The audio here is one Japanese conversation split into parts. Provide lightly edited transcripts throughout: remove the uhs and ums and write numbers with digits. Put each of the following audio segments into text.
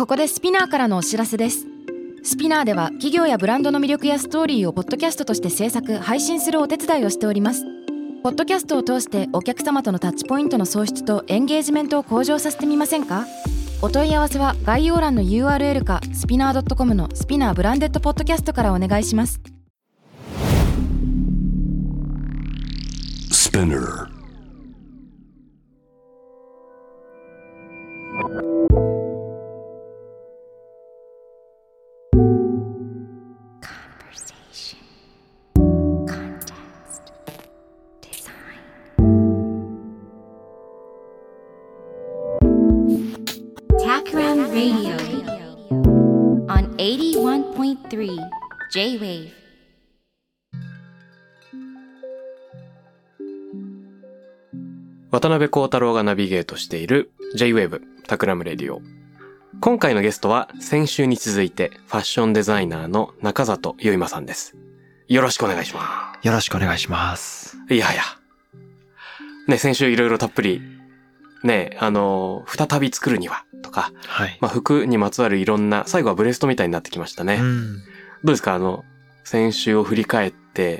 ここでスピナーからのお知らせです。スピナーでは企業やブランドの魅力やストーリーをポッドキャストとして制作・配信するお手伝いをしております。ポッドキャストを通してお客様とのタッチポイントの創出とエンゲージメントを向上させてみませんか？お問い合わせは概要欄の URL かスピナー .com のスピナーブランデッドポッドキャストからお願いします。 Spinner Takran Radio on 81.3 J-Wave。 渡辺幸太郎がナビゲートしている J-Wave タクラムレディオ。今回のゲストは先週に続いてファッションデザイナーの中里ゆいまさんです。よろしくお願いします。 よろしくお願いします。 いやいや。ね、先週いろいろたっぷり、ね、再び作るにはとか、 はい。 服にまつわるいろんな、最後はブレストみたいになってきましたね。どうですか先週を振り返って、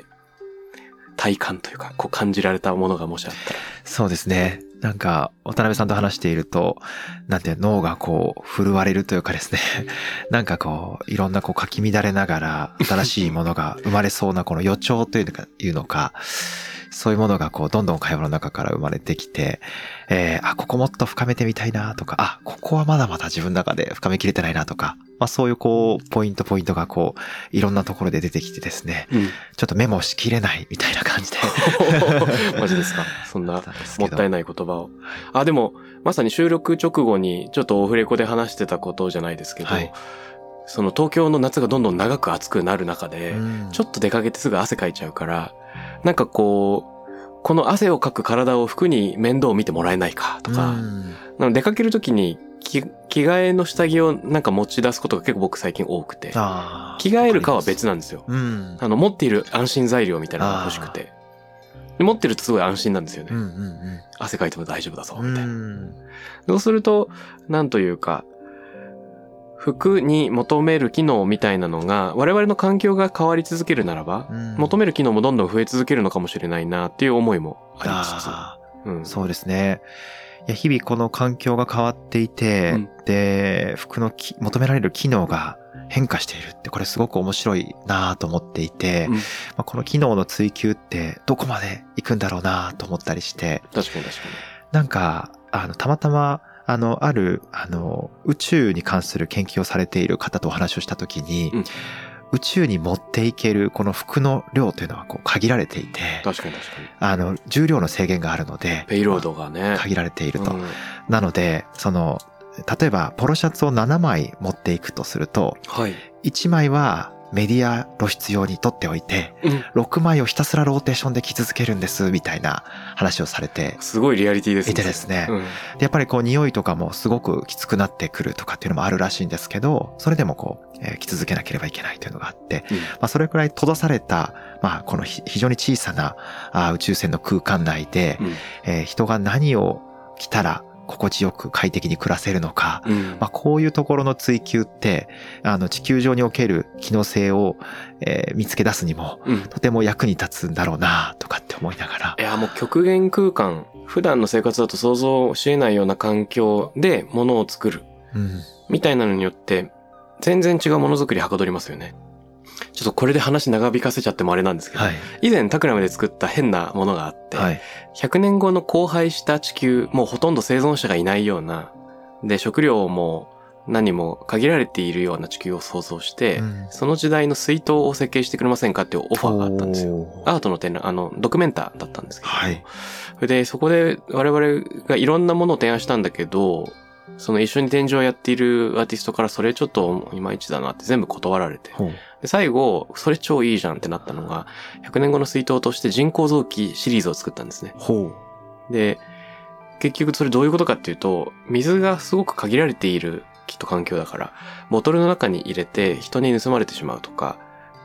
体感というか、感じられたものがもしあったら。 そうですね。なんか、渡辺さんと話していると、脳が震われるというかですね、なんかいろんなかき乱れながら、新しいものが生まれそうなこの予兆というのか、そういうものがどんどん会話の中から生まれてきて、ここもっと深めてみたいなとか、ここはまだまだ自分の中で深めきれてないなとか、そういうポイントがいろんなところで出てきてですね、ちょっとメモしきれないみたいな感じで。 マジですか？そんなもったいない言葉を。でも、まさに収録直後にちょっとオフレコで話してたことじゃないですけど、はい、その東京の夏がどんどん長く暑くなる中で、ちょっと出かけてすぐ汗かいちゃうから、なんかこの汗をかく体を服に面倒を見てもらえないかとか、出かけるときに着替えの下着をなんか持ち出すことが結構僕最近多くて、着替えるかは別なんですよ。持っている安心材料みたいなのが欲しくて、持ってるとすごい安心なんですよね。汗かいても大丈夫だぞみたいな。そうするとなんというか、服に求める機能みたいなのが我々の環境が変わり続けるならば、求める機能もどんどん増え続けるのかもしれないなっていう思いもありつつ、 そうですね。いや、日々この環境が変わっていて、で、服の求められる機能が変化しているって、これすごく面白いなと思っていて、この機能の追求ってどこまで行くんだろうなと思ったりして、 確かに。 なんか、たまたま、ある、宇宙に関する研究をされている方とお話をしたときに、宇宙に持っていけるこの服の量というのは限られていて、 確かに。 重量の制限があるので、 ペイロードがね、 限られていると。なので、例えば、ポロシャツを7枚持っていくとすると、1枚はメディア露出用に取っておいて、6枚をひたすらローテーションで着続けるんです、みたいな話をされて。 すごいリアリティですね。 いてですね。でやっぱり匂いとかもすごくきつくなってくるとかっていうのもあるらしいんですけど、それでも着続けなければいけないというのがあって、それくらい閉ざされた、この非常に小さな宇宙船の空間内で、人が何を着たら、心地よく快適に暮らせるのか、こういうところの追求って、地球上における機能性を、見つけ出すにも、とても役に立つんだろうなとかって思いながら。 いや、もう極限空間、普段の生活だと想像し得ないような環境で物を作る、みたいなのによって、全然違うものづくりはかどりますよね。ちょっとこれで話長引かせちゃってもあれなんですけど、以前タクラムで作った変なものがあって、100年後の荒廃した地球、もうほとんど生存者がいないような、で、食料も何も限られているような地球を想像して、その時代の水筒を設計してくれませんかっていうオファーがあったんですよ。アートの展覧、ドキュメンターだったんですけど、で、そこで我々がいろんなものを提案したんだけど、その一緒に展示をやっているアーティストからそれちょっといまいちだなって全部断られて、で最後それ超いいじゃんってなったのが100年後の水筒として人工臓器シリーズを作ったんですね。で結局それどういうことかっていうと、水がすごく限られているきっと環境だからボトルの中に入れて人に盗まれてしまうとか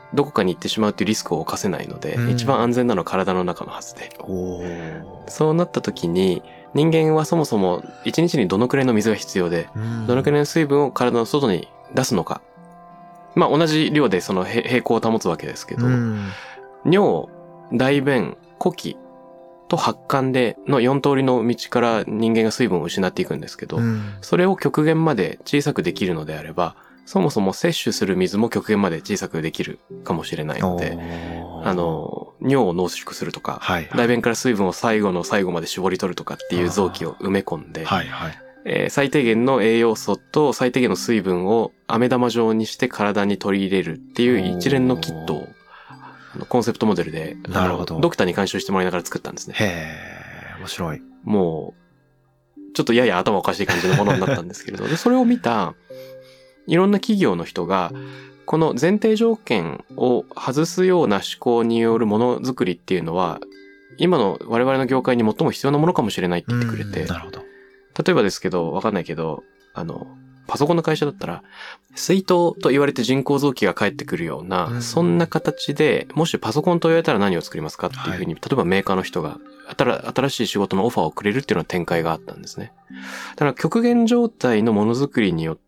どこかに行ってしまうっていうリスクを冒せないので、 うん一番安全なのは体の中のはずで。 おー。 そうなった時に、人間はそもそも1日にどのくらいの水が必要で、どのくらいの水分を体の外に出すのか。まあ同じ量でその平衡を保つわけですけど、尿、大便、呼気と発汗での4通りの道から人間が水分を失っていくんですけど、それを極限まで小さくできるのであれば、そもそも摂取する水も極限まで小さくできるかもしれないので、尿を濃縮するとか、 はいはい大便から水分を最後の最後まで絞り取るとかっていう臓器を埋め込んで、 はいはい。 最低限の栄養素と最低限の水分を飴玉状にして体に取り入れるっていう一連のキットをコンセプトモデルでなるほどドクターに監修してもらいながら作ったんですね。 へー、面白い。 もうちょっとやや頭おかしい感じのものになったんですけれど、でそれを見たいろんな企業の人がこの前提条件を外すような思考によるものづくりっていうのは今の我々の業界に最も必要なものかもしれないって言ってくれて、 なるほど。 例えばですけど、わかんないけど、パソコンの会社だったら、水筒と言われて人工臓器が返ってくるような、そんな形で、もしパソコンと言われたら何を作りますかっていうふうに、例えばメーカーの人が、新しい仕事のオファーをくれるっていうような展開があったんですね。だから極限状態のものづくりによって、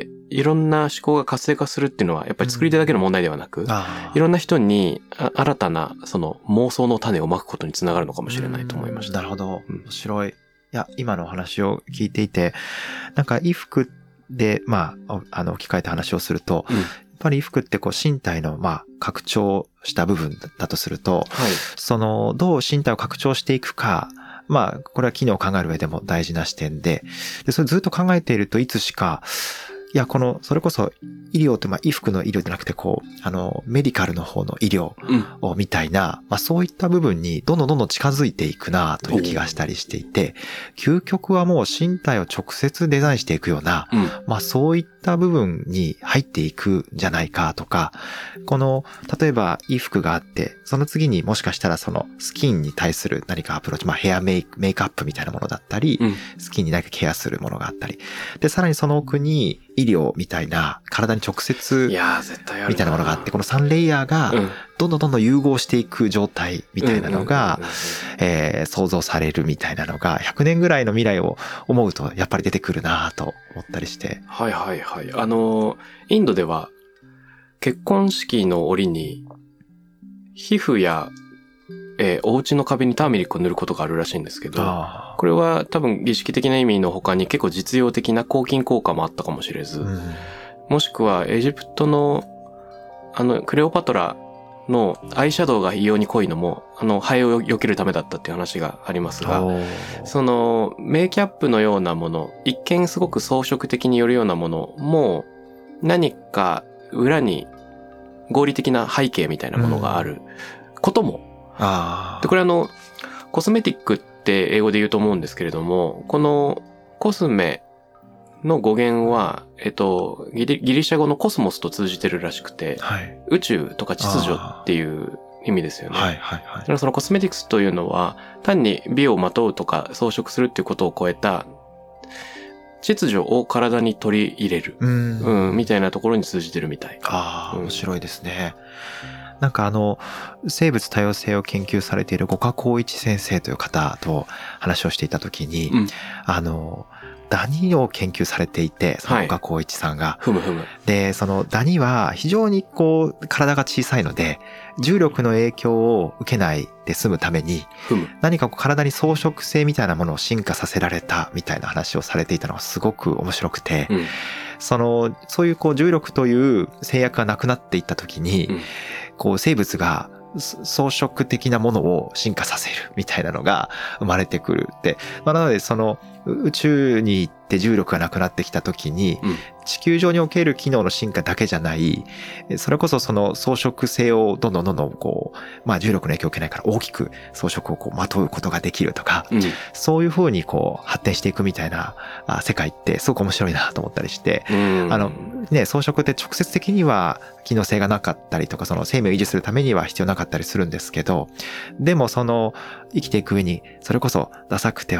いろんな思考が活性化するっていうのは、やっぱり作り手だけの問題ではなく、いろんな人に新たな、その妄想の種をまくことにつながるのかもしれないと思いました。 なるほど。面白い。いや、今のお話を聞いていて、なんか衣服で、まあ、置き換えた話をすると、やっぱり衣服ってこう身体の、まあ、拡張した部分だとすると、その、どう身体を拡張していくか、まあ、これは機能を考える上でも大事な視点で、それずっと考えているといつしか、いや、それこそ医療って、まあ、衣服の医療じゃなくて、こう、メディカルの方の医療をみたいな、まあ、そういった部分にどんどん近づいていくなという気がしたりしていて、究極はもう身体を直接デザインしていくような、まあ、そういった部分に入っていくんじゃないかとか、例えば衣服があって、その次にもしかしたらそのスキンに対する何かアプローチ、まあ、ヘアメイクアップみたいなものだったり、スキンに何かケアするものがあったり、で、さらにその奥に医療みたいな、体に直接みたいなものがあって、この3レイヤーがどんどん融合していく状態みたいなのが、想像されるみたいなのが、100年ぐらいの未来を思うとやっぱり出てくるなと思ったりして。 はいはいはい。インドでは結婚式の折に皮膚やお家の壁にターメリックを塗ることがあるらしいんですけど、これは多分儀式的な意味の他に結構実用的な抗菌効果もあったかもしれず、もしくはエジプトのクレオパトラのアイシャドウが異様に濃いのもハエを避けるためだったっていう話がありますが、そのメイキャップのようなもの、一見すごく装飾的によるようなものも何か裏に合理的な背景みたいなものがあることも、で、これコスメティックって英語で言うと思うんですけれども、このコスメの語源は、ギリシャ語のコスモスと通じてるらしくて、宇宙とか秩序っていう意味ですよね。だからそのコスメティクスというのは、単に美をまとうとか装飾するっていうことを超えた、秩序を体に取り入れる、みたいなところに通じてるみたい。 面白いですね。なんか生物多様性を研究されている五箇光一先生という方と話をしていたときに、ダニを研究されていて、その五箇光一さんが。で、そのダニは非常に体が小さいので、重力の影響を受けないで済むために、何か体に装飾性みたいなものを進化させられたみたいな話をされていたのがすごく面白くて、そういう重力という制約がなくなっていったときに、生物が装飾的なものを進化させるみたいなのが生まれてくるって。なので宇宙に行って重力がなくなってきた時に、地球上における機能の進化だけじゃない、それこそその装飾性をどんどん重力の影響を受けないから大きく装飾をまとうことができるとか、そういう風に発展していくみたいな世界ってすごく面白いなと思ったりして、装飾って直接的には機能性がなかったりとか、その生命を維持するためには必要なかったりするんですけど、でも生きていく上にそれこそダサくては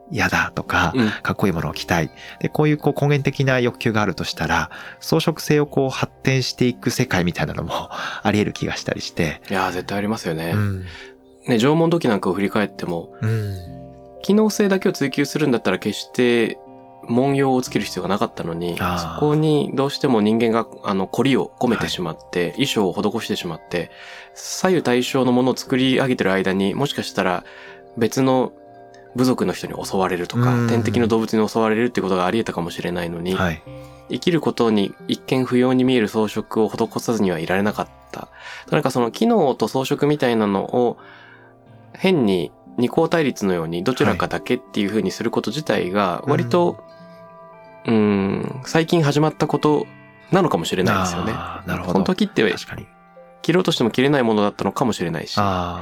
嫌だとか、 うんかっこいいものを着たい。で、こういう根源的な欲求があるとしたら、装飾性を発展していく世界みたいなのもあり得る気がしたりして。 いやー絶対ありますよね。 うんね、縄文土器なんかを振り返っても、機能性だけを追求するんだったら決して文様をつける必要がなかったのに、そこにどうしても人間が凝りを込めてしまって、衣装を施してしまって、左右対称のものを作り上げてる間にもしかしたら別の部族の人に襲われるとか、天敵の動物に襲われるってことがあり得たかもしれないのに、 はい、 生きることに一見不要に見える装飾を施さずにはいられなかった。なんかその機能と装飾みたいなのを変に二項対立のようにどちらかだけっていう風にすること自体が割と、最近始まったことなのかもしれないですよね。 なるほど。 その時って確かに切ろうとしても切れないものだったのかもしれないし。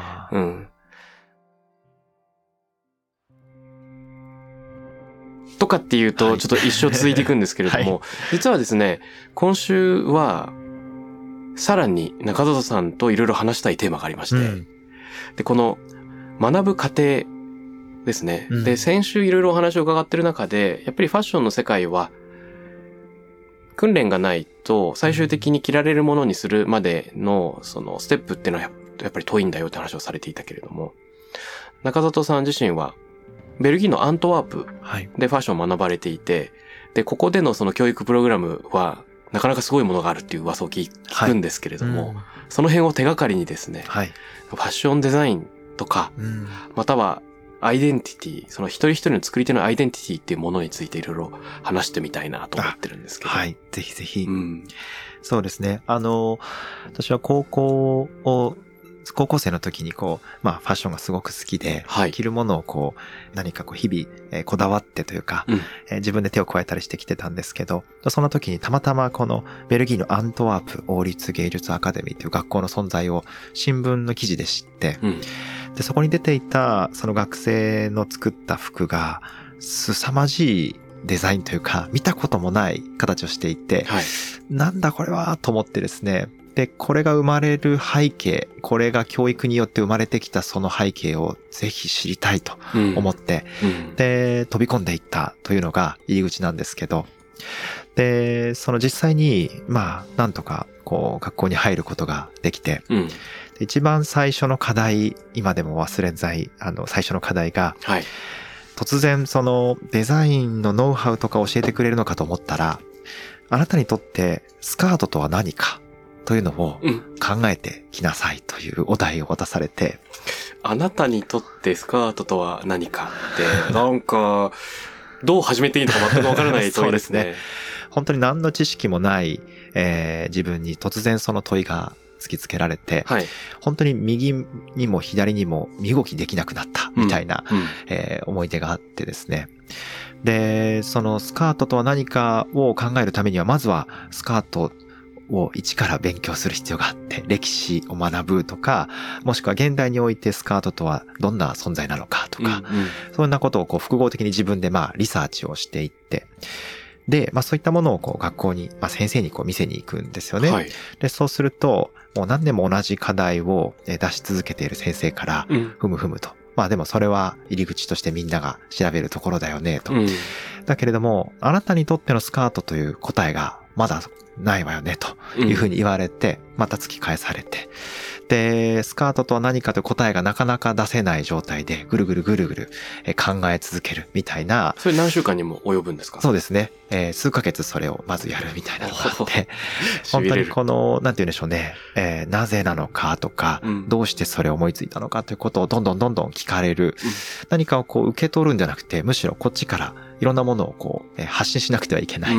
とかっていうと、ちょっと一生続いていくんですけれども、はい、実はですね、今週は、さらに中里さんといろいろ話したいテーマがありまして、で、この学ぶ過程ですね。で、先週いろいろお話を伺ってる中で、やっぱりファッションの世界は、訓練がないと最終的に着られるものにするまでの、そのステップっていうのはやっぱり遠いんだよって話をされていたけれども、中里さん自身は、ベルギーのアントワープでファッションを学ばれていて、で、ここでのその教育プログラムは、なかなかすごいものがあるっていう噂を聞くんですけれども、その辺を手がかりにですね、ファッションデザインとか、またはアイデンティティ、その一人一人の作り手のアイデンティティっていうものについていろいろ話してみたいなと思ってるんですけど。 はい、ぜひぜひ。そうですね。私は高校生の時にファッションがすごく好きで、着るものを何か日々、こだわってというか、自分で手を加えたりしてきてたんですけど、その時にたまたまこのベルギーのアントワープ王立芸術アカデミーという学校の存在を新聞の記事で知って、で、そこに出ていたその学生の作った服が凄まじいデザインというか、見たこともない形をしていて、なんだこれはと思ってですね、で、これが生まれる背景、これが教育によって生まれてきたその背景をぜひ知りたいと思って、で、飛び込んでいったというのが入り口なんですけど、で、その実際に、なんとか、学校に入ることができて、一番最初の課題、今でも忘れない、最初の課題が、突然そのデザインのノウハウとか教えてくれるのかと思ったら、あなたにとってスカートとは何かというのを考えてきなさいというお題を渡されて、 あなたにとってスカートとは何かって、なんか、どう始めていいのか全くわからない問いですね。そうですね。 本当に何の知識もない、自分に突然その問いが突きつけられて、本当に右にも左にも身動きできなくなったみたいな、思い出があってですね。で、そのスカートとは何かを考えるためには、まずはスカートを一から勉強する必要があって、歴史を学ぶとか、もしくは現代においてスカートとはどんな存在なのかとか、そんなことを複合的に自分でリサーチをしていって、で、そういったものを学校に、先生に見せに行くんですよね。で、そうすると、もう何年も同じ課題を出し続けている先生から、ふむふむと。でもそれは入り口としてみんなが調べるところだよね、と。だけれども、あなたにとってのスカートという答えがまだないわよね、というふうに言われて、また突き返されて。で、スカートとは何かという答えがなかなか出せない状態で、ぐるぐるぐるぐる考え続けるみたいな。 それ何週間にも及ぶんですか？ そうですね。数ヶ月それをまずやるみたいなのがあって、本当にこの、なんて言うんでしょうね、なぜなのかとか、どうしてそれを思いついたのかということをどんどん聞かれる。何かを受け取るんじゃなくて、むしろこっちからいろんなものを発信しなくてはいけない。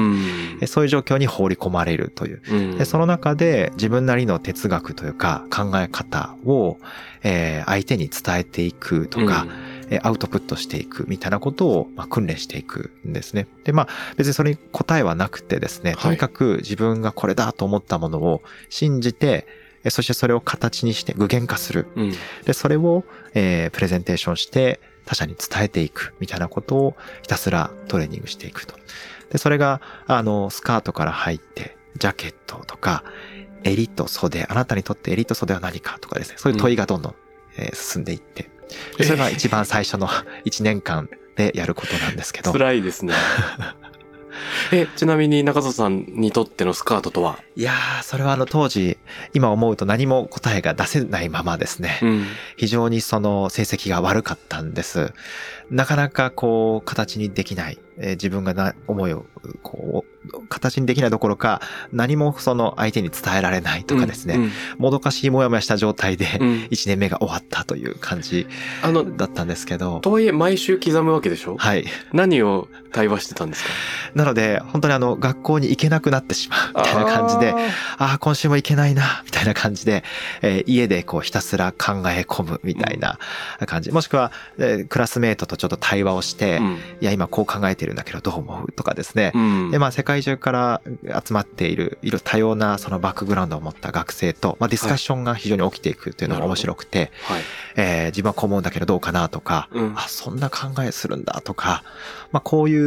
そういう状況に放り込まれるという。で、その中で自分なりの哲学というか考え方を、相手に伝えていくとか、アウトプットしていくみたいなことを、訓練していくんですね。で、別にそれに答えはなくてですね、とにかく自分がこれだと思ったものを信じて、そしてそれを形にして具現化する。で、それを、プレゼンテーションして他者に伝えていくみたいなことをひたすらトレーニングしていくと。で、それが、スカートから入って、ジャケットとか、襟と袖、あなたにとって襟と袖は何かとかですね、そういう問いがどんどん、進んでいって、それが一番最初の1年間でやることなんですけど。 辛いですね。ちなみに中里さんにとってのスカートとは？ いやー、それは当時、今思うと何も答えが出せないままですね。非常にその成績が悪かったんです。なかなかこう、形にできない。自分が思いを、こう、形にできないどころか、何もその相手に伝えられないとかですね。もどかしいもやもやした状態で、1年目が終わったという感じだったんですけど。 とはいえ、毎週刻むわけでしょ？ はい。 何を対話してたんですか？ なので、本当に学校に行けなくなってしまうみたいな感じで、今週も行けないな、みたいな感じで、家でこうひたすら考え込むみたいな感じ。もしくは、クラスメートとちょっと対話をして、いや、今こう考えてるんだけどどう思うとかですね。で、世界中から集まっている、多様なそのバックグラウンドを持った学生と、ディスカッションが非常に起きていくというのが面白くて、自分はこう思うんだけどどうかなとか、そんな考えするんだとか、こういう、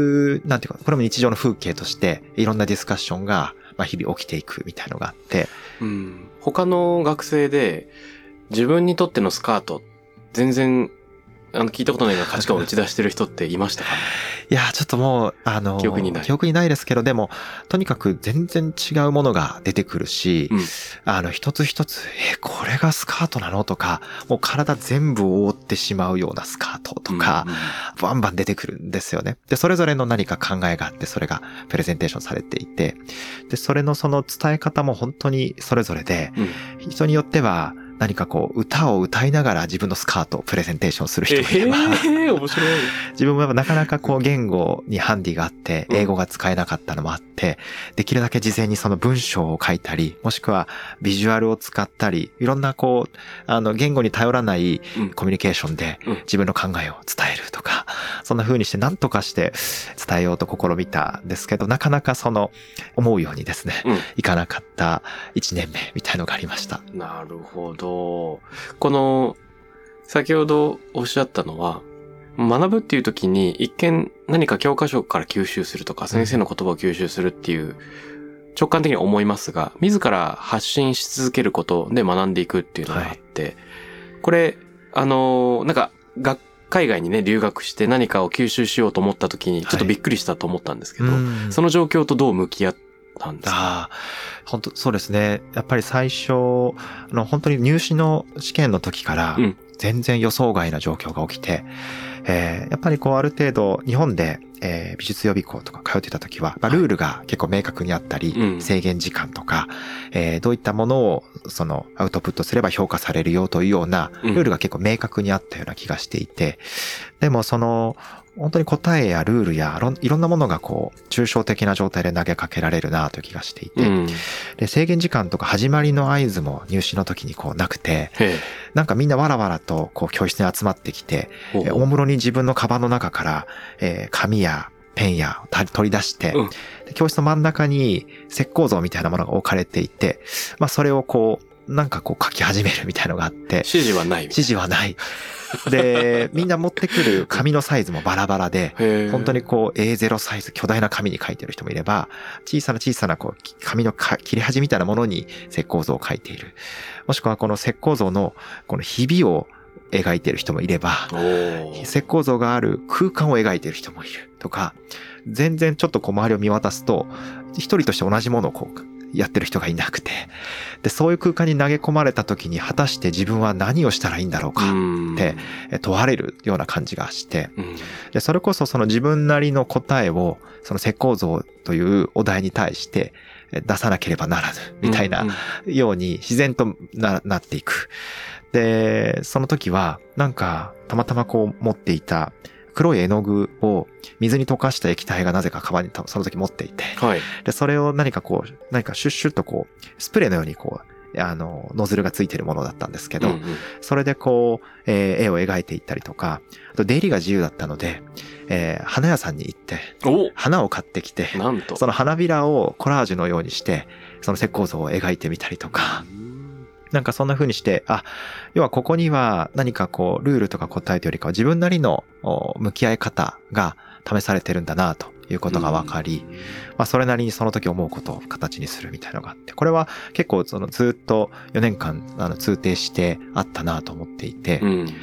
なんていうか、これも日常の風景として、いろんなディスカッションが、日々起きていくみたいのがあって。 他の学生で、自分にとってのスカート、全然、聞いたことないような価値観を打ち出してる人っていましたか？ いや、ちょっともう、記憶にないですけど、でも、とにかく全然違うものが出てくるし、一つ一つ、これがスカートなのとか、もう体全部を覆ってしまうようなスカートとか、バンバン出てくるんですよね。で、それぞれの何か考えがあって、それがプレゼンテーションされていて、で、それのその伝え方も本当にそれぞれで、人によっては、何かこう歌を歌いながら自分のスカートをプレゼンテーションする人もいれば、 面白い。 自分もやっぱなかなかこう言語にハンディがあって英語が使えなかったのもあって、できるだけ事前にその文章を書いたり、もしくはビジュアルを使ったり、いろんなこう言語に頼らないコミュニケーションで自分の考えを伝えるとか、そんな風にして何とかして伝えようと試みたんですけど、なかなかその思うようにですね、いかなかった1年目みたいのがありました。 なるほど。この先ほどおっしゃったのは、学ぶっていう時に一見何か教科書から吸収するとか先生の言葉を吸収するっていう直感的に思いますが、自ら発信し続けることで学んでいくっていうのがあって、これなんか海外にね留学して何かを吸収しようと思った時にちょっとびっくりしたと思ったんですけど、その状況とどう向き合ったんですか？ 本当そうですね。やっぱり最初本当に入試の試験の時から全然予想外な状況が起きて、やっぱりこうある程度日本で美術予備校とか通ってた時は、ルールが結構明確にあったり、制限時間とか、どういったものをそのアウトプットすれば評価されるよというようなルールが結構明確にあったような気がしていて、でもその本当に答えやルールやいろんなものがこう抽象的な状態で投げかけられるなという気がしていて、で制限時間とか始まりの合図も入試の時にこうなくて、なんかみんなわらわらとこう教室に集まってきて、おもむろに自分のカバンの中から紙やペンや取り出して、教室の真ん中に石膏像みたいなものが置かれていて、それをこうなんかこう書き始めるみたいのがあって、 指示はない。 指示はない。で、みんな持ってくる紙のサイズもバラバラで、本当にこう A0 サイズ巨大な紙に書いてる人もいれば、小さなこう紙の切れ端みたいなものに石膏像を書いている。もしくはこの石膏像のこのひびを描いている人もいれば、石膏像がある空間を描いている人もいるとか、全然ちょっとこう周りを見渡すと、一人として同じものをこうやってる人がいなくて、でそういう空間に投げ込まれた時に果たして自分は何をしたらいいんだろうかって問われるような感じがして、でそれこそその自分なりの答えをその石膏像というお題に対して出さなければならぬみたいなように自然と なっていく。でその時はなんかたまたまこう持っていた黒い絵の具を水に溶かした液体がなぜかカバンにその時持っていて、でそれを何かシュッシュッとこうスプレーのようにこうノズルがついているものだったんですけど、それでこう、絵を描いていったりとか、あと出入りが自由だったので、花屋さんに行って花を買ってきて、その花びらをコラージュのようにしてその石膏像を描いてみたりとか、なんかそんな風にして、要はここには何かこうルールとか答えというよりかは自分なりの向き合い方が試されてるんだなということが分かり、それなりにその時思うことを形にするみたいなのがあって、これは結構そのずっと4年間通底してあったなと思っていて、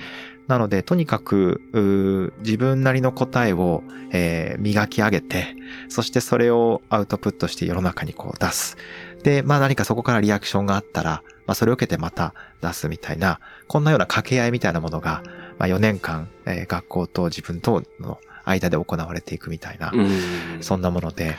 なので、とにかく、自分なりの答えを、磨き上げて、そしてそれをアウトプットして世の中にこう出す。で、何かそこからリアクションがあったら、それを受けてまた出すみたいな、こんなような掛け合いみたいなものが、4年間、学校と自分との間で行われていくみたいな、そんなもので。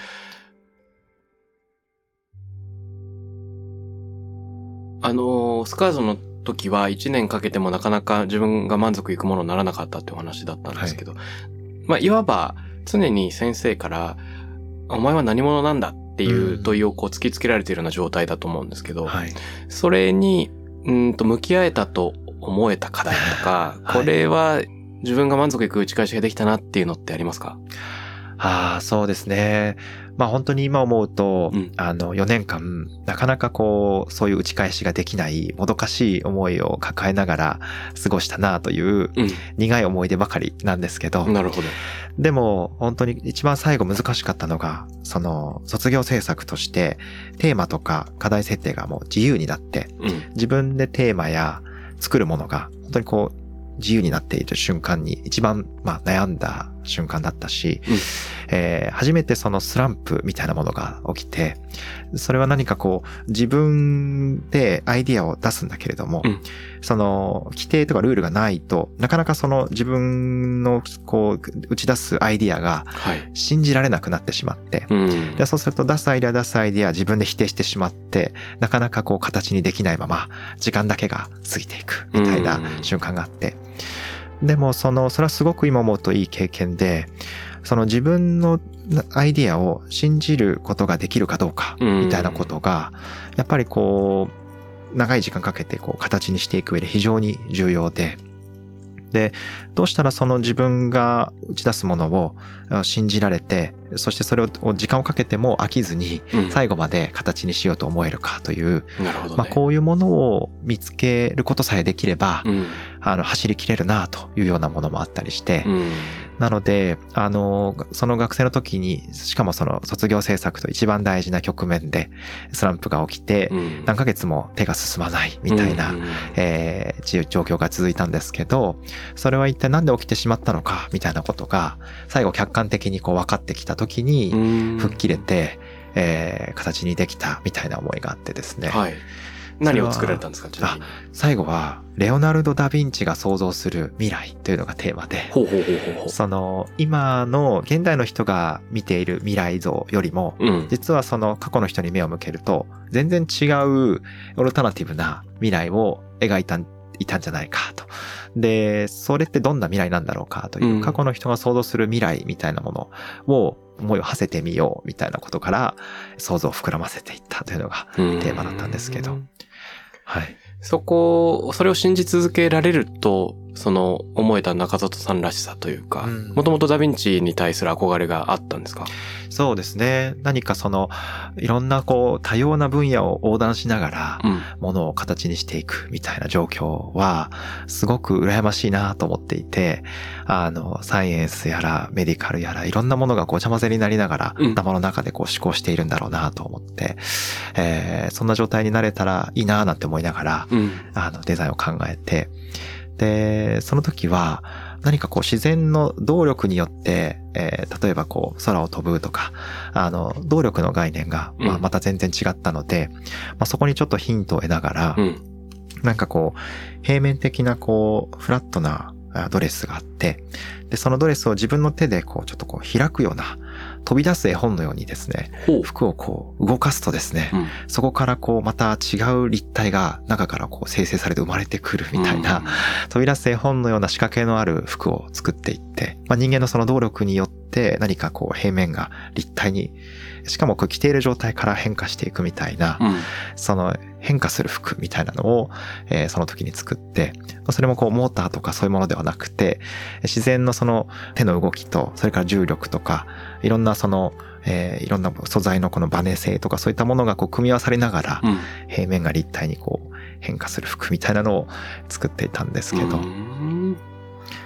スカーゾの時は1年かけてもなかなか自分が満足いくものにならなかったってお話だったんですけど、いわば常に先生から、お前は何者なんだっていう問いをこう突きつけられているような状態だと思うんですけど、それに、向き合えたと思えた課題とか、これは自分が満足いく打ち返しができたなっていうのってありますか？ そうですね。本当に今思うと、4年間、なかなかこう、そういう打ち返しができないもどかしい思いを抱えながら過ごしたなという、苦い思い出ばかりなんですけど。 なるほど。 でも、本当に一番最後難しかったのが、その、卒業制作として、テーマとか課題設定がもう自由になって、自分でテーマや作るものが、本当にこう、自由になっている瞬間に一番悩んだ瞬間だったし、初めてそのスランプみたいなものが起きて、それは何かこう自分でアイディアを出すんだけれども、その規定とかルールがないとなかなかその自分のこう打ち出すアイディアが信じられなくなってしまって、でそうすると出すアイディア自分で否定してしまって、なかなかこう形にできないまま時間だけが過ぎていくみたいな瞬間があって、でもそれはすごく今思うといい経験で、その自分のアイディアを信じることができるかどうかみたいなことが、やっぱりこう長い時間かけてこう形にしていく上で非常に重要で、どうしたらその自分が打ち出すものを信じられて、そしてそれを時間をかけても飽きずに最後まで形にしようと思えるかという、こういうものを見つけることさえできれば、走り切れるなというようなものもあったりして、なので、その学生の時に、しかもその卒業制作と一番大事な局面でスランプが起きて、何ヶ月も手が進まないみたいな、状況が続いたんですけど、それは一体なんで起きてしまったのかみたいなことが、最後客観的にこう分かってきた時に、吹っ切れて、形にできたみたいな思いがあってですね。 何を作られたんですか？ 最後はレオナルド・ダ・ヴィンチが想像する未来というのがテーマで、その今の現代の人が見ている未来像よりも、実はその過去の人に目を向けると全然違うオルタナティブな未来を描いたんじゃないかと。で、それってどんな未来なんだろうかという、過去の人が想像する未来みたいなものを思いを馳せてみようみたいなことから想像を膨らませていったというのがテーマだったんですけど、 それを信じ続けられると、その思えた中里さんらしさというか、もともとダヴィンチに対する憧れがあったんですか？ そうですね。何かそのいろんなこう多様な分野を横断しながらものを形にしていくみたいな状況はすごく羨ましいなと思っていて、サイエンスやらメディカルやらいろんなものがごちゃ混ぜになりながら頭の中でこう思考しているんだろうなと思って、そんな状態になれたらいいななんて思いながら、デザインを考えて、でその時は何かこう自然の動力によって、例えばこう空を飛ぶとか、動力の概念が、また全然違ったので、そこにちょっとヒントを得ながら、なんかこう平面的なこうフラットなドレスがあって、でそのドレスを自分の手でこうちょっとこう開くような飛び出す絵本のようにですね、服をこう動かすとですね、そこからこうまた違う立体が中からこう生成されて生まれてくるみたいな、飛び出す絵本のような仕掛けのある服を作っていって、人間のその動力によって何かこう平面が立体に、しかもこう着ている状態から変化していくみたいな、その変化する服みたいなのを、その時に作って、それもこうモーターとかそういうものではなくて、自然のその手の動きと、それから重力とか、いろんなその、いろんな素材のこのバネ性とかそういったものがこう組み合わされながら、平面が立体にこう変化する服みたいなのを作っていたんですけど、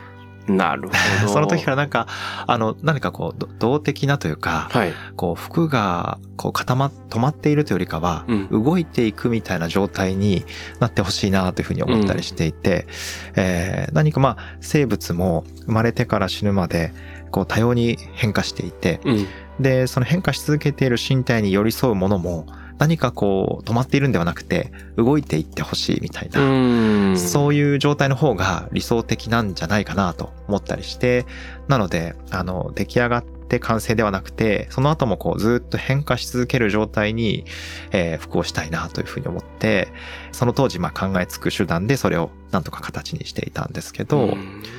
なるほど。 その時からなんか、何かこう、動的なというか、 はい。 こう、服が、こう、止まっているというよりかは、動いていくみたいな状態になってほしいなというふうに思ったりしていて、何かまあ、生物も生まれてから死ぬまで、こう、多様に変化していて、で、その変化し続けている身体に寄り添うものも、何かこう止まっているんではなくて動いていってほしいみたいな、そういう状態の方が理想的なんじゃないかなと思ったりして、なので出来上がって完成ではなくて、その後もこうずっと変化し続ける状態に、服をしたいなというふうに思って、その当時考えつく手段でそれをなんとか形にしていたんですけど、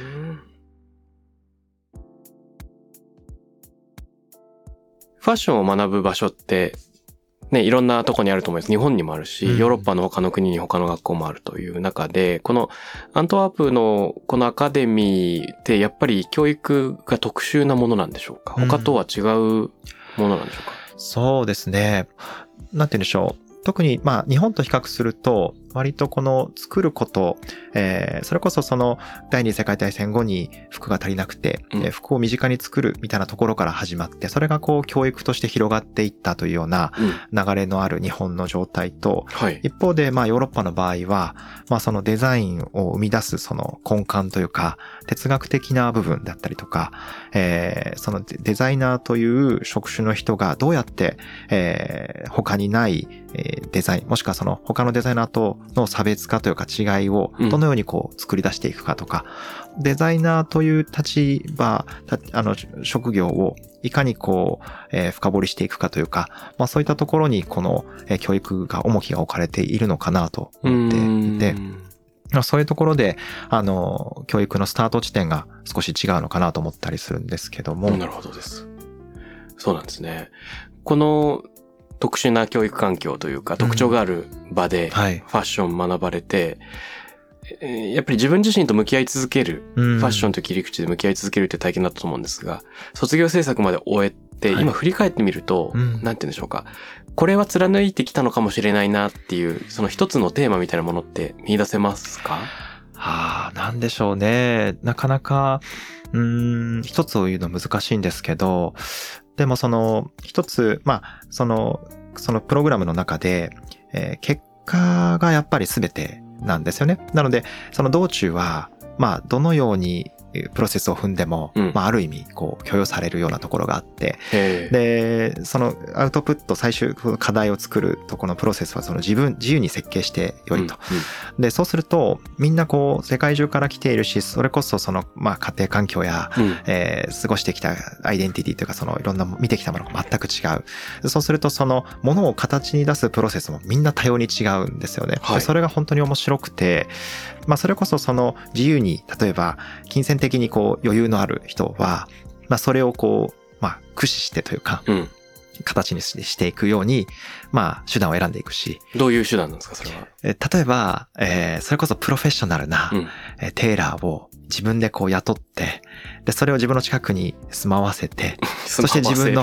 ファッションを学ぶ場所ってね、いろんなとこにあると思います。日本にもあるし、ヨーロッパの他の国に他の学校もあるという中で、このアントワープのこのアカデミーってやっぱり教育が特殊なものなんでしょうか？他とは違うものなんでしょうか？ そうですね。なんて言うんでしょう。特に日本と比較すると割とこの作ること、それこそその第二次世界大戦後に服が足りなくて、服を身近に作るみたいなところから始まって、それがこう教育として広がっていったというような流れのある日本の状態と、一方でヨーロッパの場合はそのデザインを生み出すその根幹というか哲学的な部分だったりとか、そのデザイナーという職種の人がどうやって、他にないデザイン、もしくはその他のデザイナーとの差別化というか違いをどのようにこう作り出していくかとか、デザイナーという立場、職業をいかにこう、深掘りしていくかというか、そういったところにこの、教育が重きが置かれているのかなと思っていて、そういうところで、教育のスタート地点が少し違うのかなと思ったりするんですけども。 なるほどです。そうなんですね。この特殊な教育環境というか特徴がある場でファッション学ばれて、やっぱり自分自身と向き合い続ける、ファッションという切り口で向き合い続けるって体験だったと思うんですが、卒業制作まで終えて、今振り返ってみると、なんて言うんでしょうか、これは貫いてきたのかもしれないなっていう、その一つのテーマみたいなものって見出せますか？ なんでしょうね。なかなか、一つを言うの難しいんですけど、でもその一つ、そのプログラムの中で、結果がやっぱり全てなんですよね。なので、その道中は、どのようにプロセスを踏んでも、ある意味、こう、許容されるようなところがあって、で、そのアウトプット、最終課題を作るとこのプロセスは、その自由に設計してよいと。で、そうすると、みんなこう、世界中から来ているし、それこそその、家庭環境や、過ごしてきたアイデンティティというか、その、いろんな見てきたものが全く違う。そうすると、その、ものを形に出すプロセスもみんな多様に違うんですよね。それが本当に面白くて、それこそその、自由に、例えば、金銭的にこう余裕のある人は、それをこう、駆使してというか、形にしていくように、手段を選んでいくし。 どういう手段なんですか、それは。 例えば、それこそプロフェッショナルな、テーラーを自分でこう雇って、で、それを自分の近くに住まわせて、そして自分の、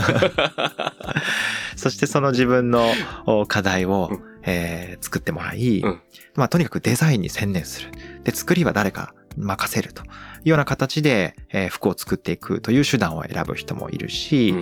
そしてその自分の課題を、作ってもらい、とにかくデザインに専念する。で、作りは誰か任せるというような形で、服を作っていくという手段を選ぶ人もいるし、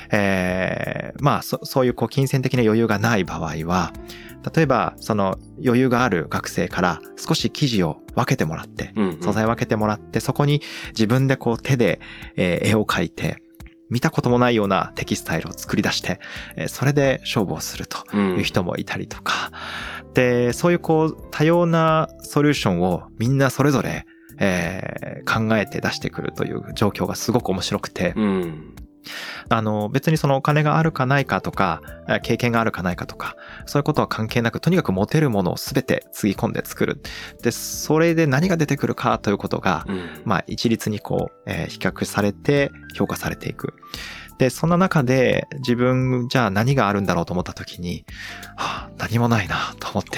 そういうこう金銭的な余裕がない場合は、例えばその余裕がある学生から少し生地を分けてもらって、素材を分けてもらって、そこに自分でこう手で、絵を描いて、見たこともないようなテキスタイルを作り出して、それで勝負をするという人もいたりとか、で、そういうこう多様なソリューションをみんなそれぞれ、考えて出してくるという状況がすごく面白くて、別にそのお金があるかないかとか、経験があるかないかとか、そういうことは関係なく、とにかく持てるものをすべてつぎ込んで作る。で、それで何が出てくるかということが、一律にこう、比較されて評価されていく。で、そんな中で自分じゃあ何があるんだろうと思った時に、何もないなと思って、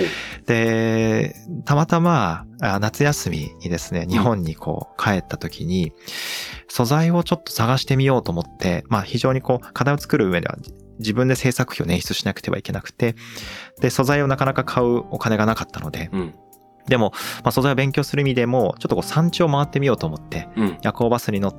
で、たまたま夏休みにですね、日本にこう帰った時に、素材をちょっと探してみようと思って、非常にこう課題を作る上では自分で制作費を捻出しなくてはいけなくて、で、素材をなかなか買うお金がなかったので、 でも、素材を勉強する意味でも、ちょっとこう産地を回ってみようと思って、夜行バスに乗って、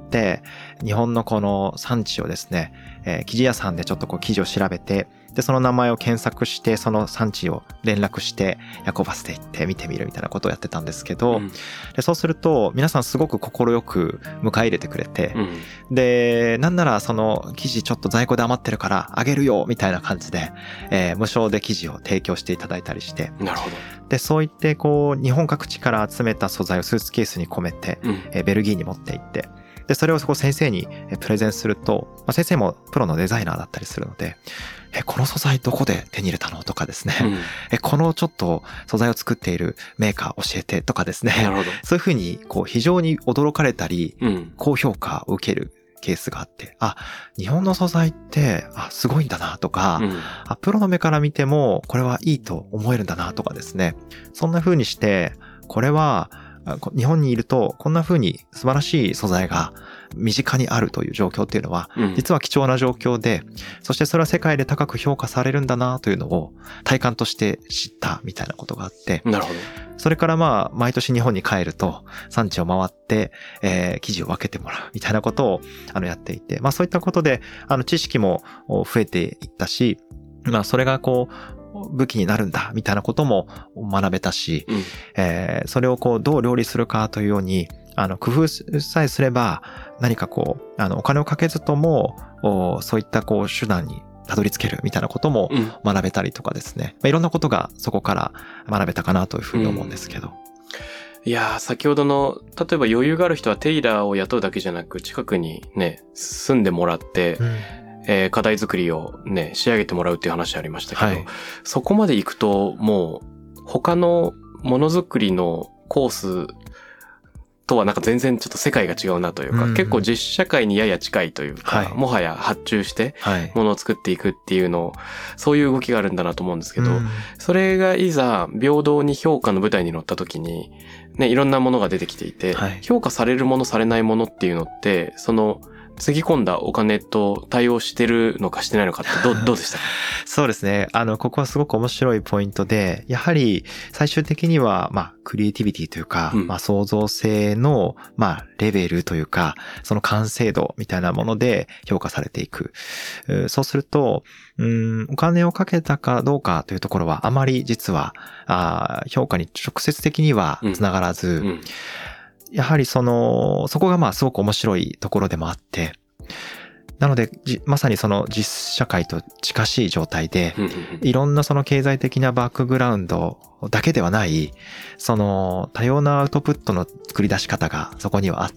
日本のこの産地をですね、生地屋さんでちょっとこう記事を調べて、で、その名前を検索して、その産地を連絡して、夜行バスで行って見てみるみたいなことをやってたんですけど、でそうすると、皆さんすごく快く迎え入れてくれて、で、なんならその生地ちょっと在庫で余ってるからあげるよみたいな感じで、無償で生地を提供していただいたりして、 なるほど。 で、そう言ってこう、日本各地から集めた素材をスーツケースに込めて、ベルギーに持って行って、で、それをそこ先生にプレゼンすると、先生もプロのデザイナーだったりするので、この素材どこで手に入れたのとかですね、このちょっと素材を作っているメーカー教えてとかですね、 なるほど。 そういうふうにこう非常に驚かれたり、高評価を受けるケースがあって、日本の素材って、すごいんだなとか、プロの目から見てもこれはいいと思えるんだなとかですね、そんな風にして、これは日本にいるとこんな風に素晴らしい素材が身近にあるという状況っていうのは、実は貴重な状況で、そしてそれは世界で高く評価されるんだなというのを体感として知ったみたいなことがあって、 なるほど。 それから毎年日本に帰ると産地を回って、生地を分けてもらうみたいなことをやっていて、そういったことで知識も増えていったし、それがこう武器になるんだみたいなことも学べたし、それをこうどう料理するかというように工夫さえすれば何かこうお金をかけずともそういったこう手段にたどり着けるみたいなことも学べたりとかですね、いろんなことがそこから学べたかなというふうに思うんですけど、 いやー、先ほどの例えば余裕がある人はテイラーを雇うだけじゃなく近くにね住んでもらって、課題作りをね仕上げてもらうっていう話ありましたけど、そこまで行くともう他のものづくりのコースとはなんか全然ちょっと世界が違うなというか、結構実社会にやや近いというか、もはや発注してものを作っていくっていうのを、そういう動きがあるんだなと思うんですけど、それがいざ平等に評価の舞台に乗った時にね、いろんなものが出てきていて、評価されるものされないものっていうのってそのつぎ込んだお金と対応してるのかしてないのかってどうでしたか？ そうですね。ここはすごく面白いポイントで、やはり最終的には、クリエイティビティというか、創造性の、レベルというか、その完成度みたいなもので評価されていく。そうすると、お金をかけたかどうかというところはあまり実は、評価に直接的にはつながらず、やはりそこがすごく面白いところでもあって、なのでまさにその実社会と近しい状態で、いろんなその経済的なバックグラウンドだけではない、その多様なアウトプットの作り出し方がそこにはあって、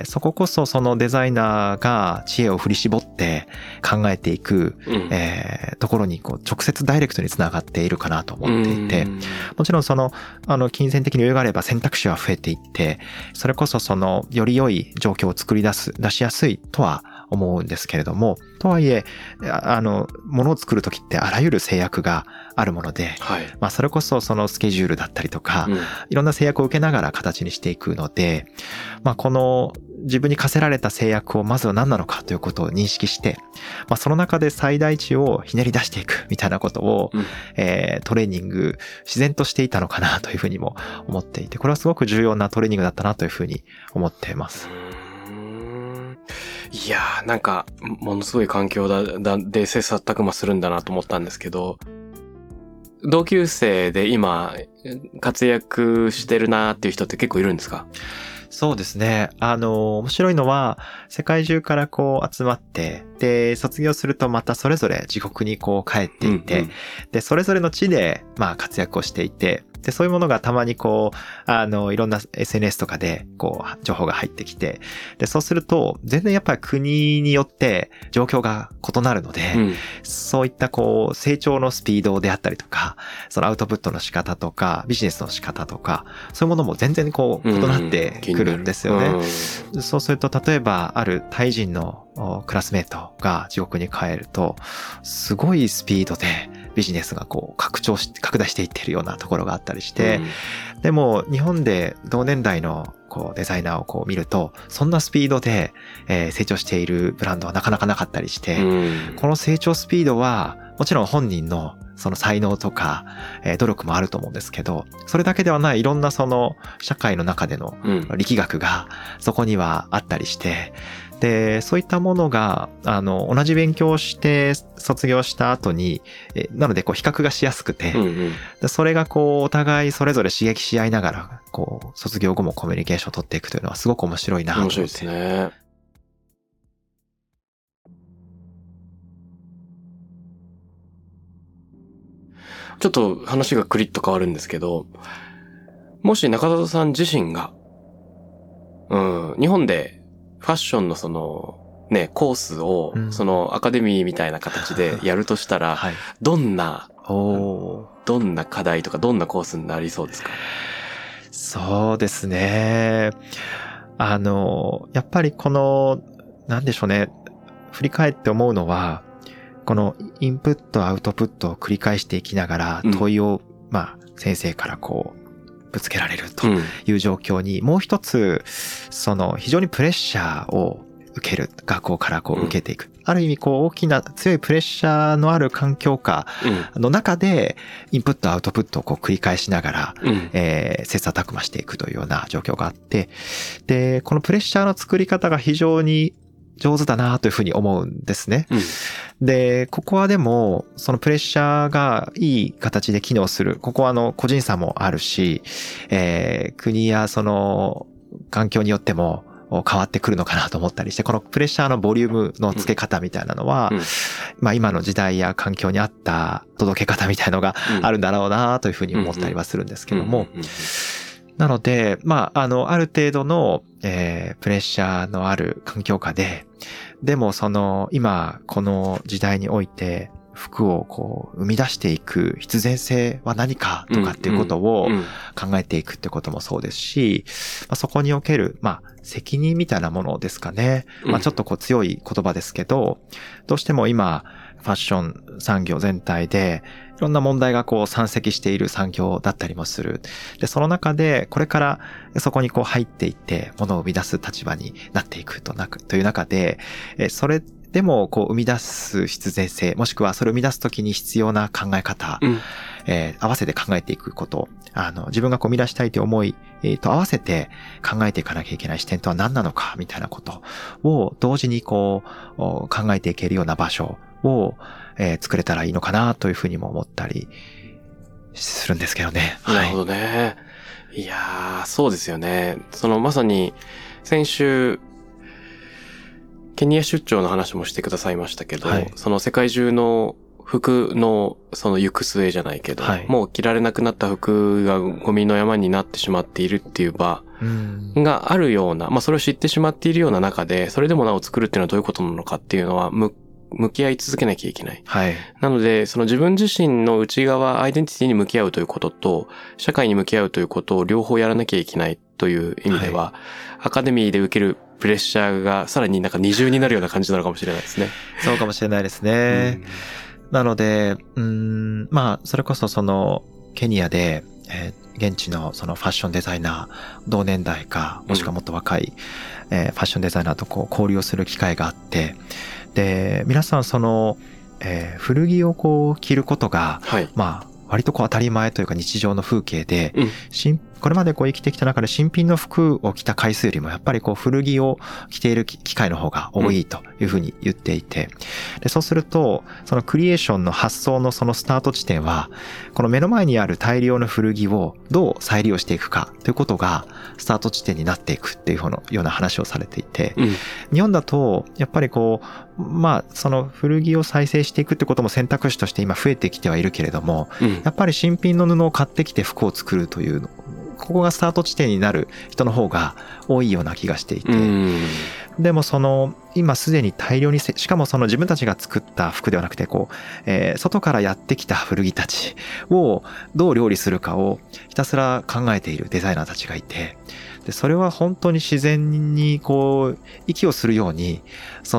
そここそそのデザイナーが知恵を振り絞って考えていく、ところにこう直接ダイレクトにつながっているかなと思っていて、もちろん金銭的に余裕があれば選択肢は増えていって、それこそより良い状況を作り出しやすいとは思うんですけれども、とはいえ、物を作るときってあらゆる制約があるもので、それこそそのスケジュールだったりとか、いろんな制約を受けながら形にしていくので、この自分に課せられた制約をまずは何なのかということを認識して、その中で最大値をひねり出していくみたいなことを、トレーニング自然としていたのかなというふうにも思っていて、これはすごく重要なトレーニングだったなというふうに思っています。 いやー、なんかものすごい環境で切磋琢磨するんだなと思ったんですけど、同級生で今活躍してるなーっていう人って結構いるんですか？ そうですね。面白いのは、世界中からこう集まって、で、卒業するとまたそれぞれ自国にこう帰っていて、で、それぞれの地で、活躍をしていて、で、そういうものがたまにこう、いろんな SNS とかで、こう、情報が入ってきて、で、そうすると、全然やっぱり国によって状況が異なるので、そういったこう、成長のスピードであったりとか、そのアウトプットの仕方とか、ビジネスの仕方とか、そういうものも全然こう、異なってくるんですよね。そうすると、例えば、あるタイ人のクラスメートが自国に帰ると、すごいスピードでビジネスがこう拡大していっているようなところがあったりして、でも日本で同年代のこうデザイナーをこう見ると、そんなスピードで成長しているブランドはなかなかなかったりして、この成長スピードはもちろん本人のその才能とか、努力もあると思うんですけど、それだけではないいろんなその社会の中での力学がそこにはあったりして、で、そういったものが、同じ勉強をして卒業した後に、なのでこう比較がしやすくて、でそれがこうお互いそれぞれ刺激し合いながら、こう卒業後もコミュニケーションを取っていくというのはすごく面白いなと思って。 面白いですね。ちょっと話がクリッと変わるんですけど、もし中里さん自身が、日本でファッションのその、ね、コースを、そのアカデミーみたいな形でやるとしたら、 はい、 どんな課題とかどんなコースになりそうですか？ そうですね。やっぱりこの、なんでしょうね、振り返って思うのは、このインプットアウトプットを繰り返していきながら問いを、先生からこうぶつけられるという状況に、もう一つその非常にプレッシャーを受ける、学校からこう受けていく、ある意味こう大きな強いプレッシャーのある環境下の中でインプットアウトプットをこう繰り返しながら、切磋琢磨していくというような状況があって、でこのプレッシャーの作り方が非常に上手だなというふうに思うんですね。で、ここはでも、そのプレッシャーがいい形で機能する。ここは個人差もあるし、国やその環境によっても変わってくるのかなと思ったりして、このプレッシャーのボリュームの付け方みたいなのは、今の時代や環境に合った届け方みたいのがあるんだろうなというふうに思ったりはするんですけども、なので、ある程度の、プレッシャーのある環境下で、でも今、この時代において、服をこう、生み出していく必然性は何かとかっていうことを考えていくってこともそうですし、そこにおける、責任みたいなものですかね。ちょっとこう強い言葉ですけど、どうしても今、ファッション産業全体で、いろんな問題がこう山積している産業だったりもする。で、その中で、これからそこにこう入っていって、ものを生み出す立場になっていくという中で、それでもこう生み出す必然性、もしくはそれを生み出すときに必要な考え方、合わせて考えていくこと、自分がこう生み出したいという思いと合わせて考えていかなきゃいけない視点とは何なのか、みたいなことを同時にこう考えていけるような場所を作れたらいいのかなというふうにも思ったりするんですけどね。 なるほどね。いやー、そうですよね。まさに先週、ケニア出張の話もしてくださいましたけど、その世界中の服の行く末じゃないけど、もう着られなくなった服がゴミの山になってしまっているっていう場があるような、それを知ってしまっているような中で、それでもなお作るっていうのはどういうことなのかっていうのは向き合い続けなきゃいけない。なので、自分自身の内側、アイデンティティに向き合うということと、社会に向き合うということを両方やらなきゃいけないという意味では、アカデミーで受けるプレッシャーがさらになんか二重になるような感じなのかもしれないですね。 そうかもしれないですね。なので、それこそケニアで、現地のファッションデザイナー、同年代か、もしくはもっと若い、ファッションデザイナーとこう交流をする機会があって、で、皆さん古着をこう着ることが、割とこう当たり前というか日常の風景で、これまでこう生きてきた中で新品の服を着た回数よりもやっぱりこう古着を着ている機会の方が多いというふうに言っていて、でそうするとそのクリエーションの発想のそのスタート地点はこの目の前にある大量の古着をどう再利用していくかということがスタート地点になっていくっていうような話をされていて、日本だとやっぱりこうその古着を再生していくってことも選択肢として今増えてきてはいるけれども、やっぱり新品の布を買ってきて服を作るというここがスタート地点になる人の方が多いような気がしていて、でも今すでに大量にしかも自分たちが作った服ではなくて外からやってきた古着たちをどう料理するかをひたすら考えているデザイナーたちがいて、でそれは本当に自然に息をするように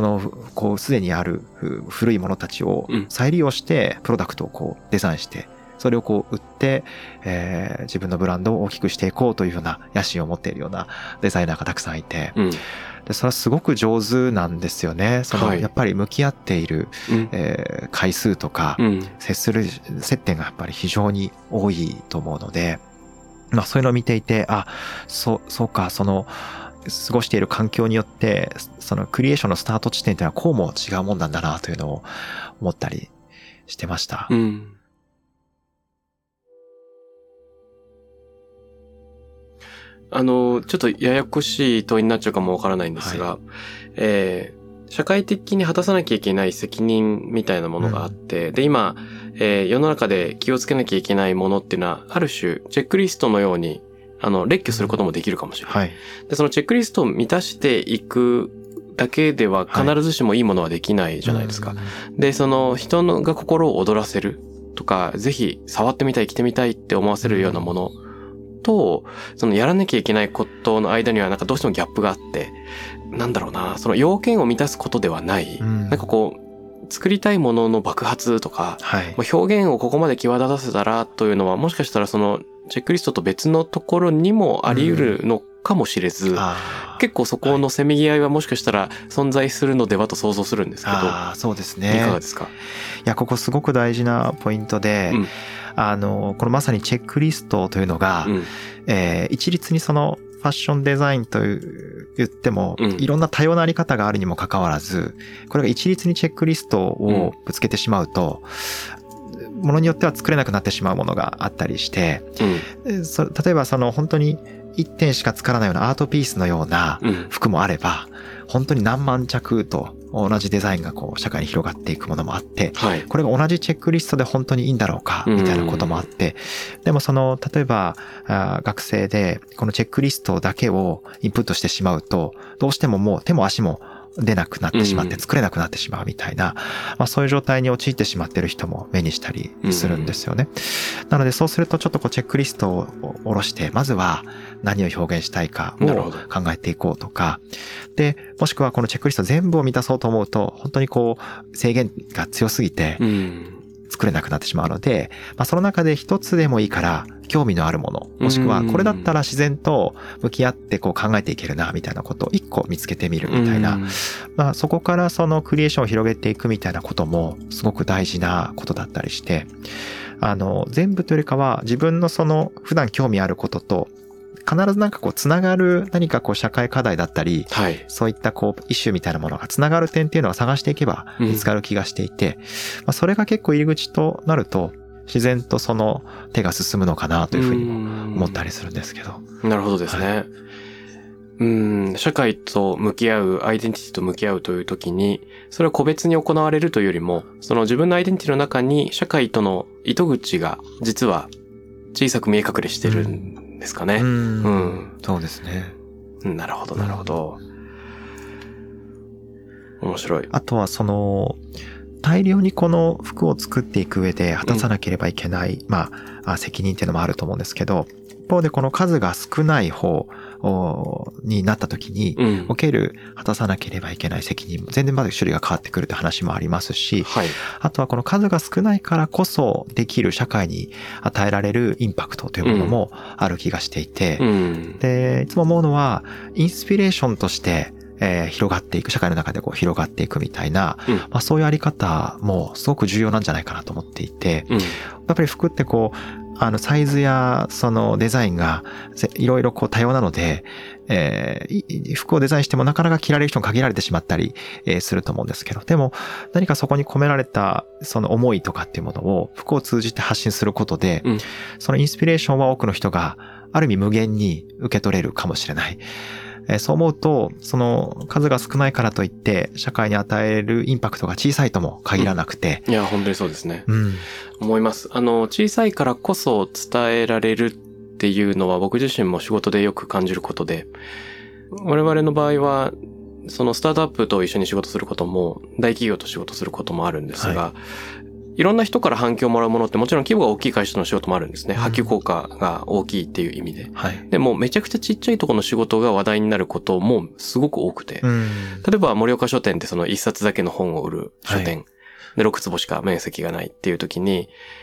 すでにある古いものたちを再利用してプロダクトをデザインしてそれをこう売って、自分のブランドを大きくしていこうというような野心を持っているようなデザイナーがたくさんいて、でそれはすごく上手なんですよね。やっぱり向き合っている、回数とか、接する接点がやっぱり非常に多いと思うので、そういうのを見ていて、そうか、過ごしている環境によって、そのクリエーションのスタート地点というのはこうも違うもんなんだなというのを思ったりしてました。 ちょっとややこしい問いになっちゃうかもわからないんですが、社会的に果たさなきゃいけない責任みたいなものがあって、で、今、世の中で気をつけなきゃいけないものっていうのは、ある種、チェックリストのように、列挙することもできるかもしれない。で、そのチェックリストを満たしていくだけでは必ずしもいいものはできないじゃないですか。で、人が心を躍らせるとか、ぜひ触ってみたい、着てみたいって思わせるようなものと、やらなきゃいけないことの間にはなんかどうしてもギャップがあって、なんだろうな、その要件を満たすことではない、なんかこう、作りたいものの爆発とか、表現をここまで際立たせたらというのは、もしかしたらチェックリストと別のところにもあり得るのかもしれず、結構そこのせめぎ合いはもしかしたら存在するのではと想像するんですけど。 そうですね。 いかがですか？ いや、ここすごく大事なポイントで、このまさにチェックリストというのが、一律にファッションデザインと言っても、いろんな多様なあり方があるにもかかわらず、これが一律にチェックリストをぶつけてしまうと、ものによっては作れなくなってしまうものがあったりして、例えば本当に一点しか作らないようなアートピースのような服もあれば、本当に何万着と同じデザインが社会に広がっていくものもあって、これが同じチェックリストで本当にいいんだろうかみたいなこともあって、でも例えば学生でこのチェックリストだけをインプットしてしまうと、どうしてももう手も足も出なくなってしまって作れなくなってしまうみたいな、そういう状態に陥ってしまっている人も目にしたりするんですよね。なのでそうするとちょっとチェックリストを下ろして、まずは何を表現したいかを考えていこうとか、で、もしくはこのチェックリスト全部を満たそうと思うと、本当に制限が強すぎて作れなくなってしまうので、その中で一つでもいいから興味のあるもの、もしくはこれだったら自然と向き合って考えていけるなみたいなことを一個見つけてみるみたいな、そこからクリエーションを広げていくみたいなこともすごく大事なことだったりして、全部というよりかは自分の普段興味あることと必ずつながる何か社会課題だったり、そういったイシューみたいなものがつながる点っていうのは探していけば見つかる気がしていて、それが結構入り口となると自然と手が進むのかなというふうにも思ったりするんですけど。 なるほどですね。社会と向き合う、アイデンティティと向き合うという時に、それは個別に行われるというよりも、自分のアイデンティティの中に社会との糸口が実は小さく見え隠れしてるんですかね。 そうですね。 なるほど、なるほど。面白い。 あとは大量にこの服を作っていく上で果たさなければいけない、責任っていうのもあると思うんですけど、一方でこの数が少ない方になった時に、おける果たさなければいけない責任も全然まだ種類が変わってくるって話もありますし、あとはこの数が少ないからこそできる社会に与えられるインパクトというものもある気がしていて、で、いつも思うのはインスピレーションとして広がっていく、社会の中で広がっていくみたいな、そういうあり方もすごく重要なんじゃないかなと思っていて、やっぱり服ってサイズやデザインがいろいろ多様なので、服をデザインしてもなかなか着られる人が限られてしまったりすると思うんですけど、でも何かそこに込められた思いとかっていうものを服を通じて発信することで、そのインスピレーションは多くの人がある意味無限に受け取れるかもしれない。そう思うと、数が少ないからといって、社会に与えるインパクトが小さいとも限らなくて。 いや、本当にそうですね。思います。小さいからこそ伝えられるっていうのは僕自身も仕事でよく感じることで、我々の場合は、スタートアップと一緒に仕事することも、大企業と仕事することもあるんですが、いろんな人から反響をもらうものってもちろん規模が大きい会社の仕事もあるんですね。波及効果が大きいっていう意味で。でもめちゃくちゃちっちゃいところの仕事が話題になることもすごく多くて。例えば盛岡書店って一冊だけの本を売る書店。で、6坪しか面積がないっていう時に、